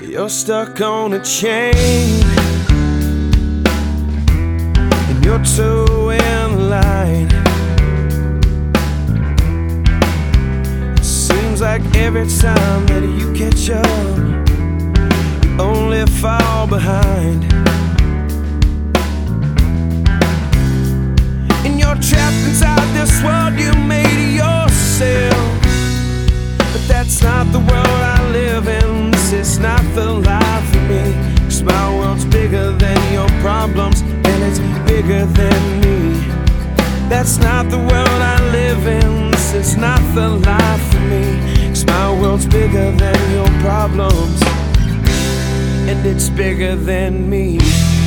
You're stuck on a chain, and you're towing line. It seems like every time that you catch up, you only fall behind. And you're trapped inside this world you made yourself. But that's not the world I live in. This is not the life for me. 'Cause my world's bigger than your problems, and it's bigger than me. That's not the world I live in. This is not the life for me. 'Cause my world's bigger than your problems, and it's bigger than me.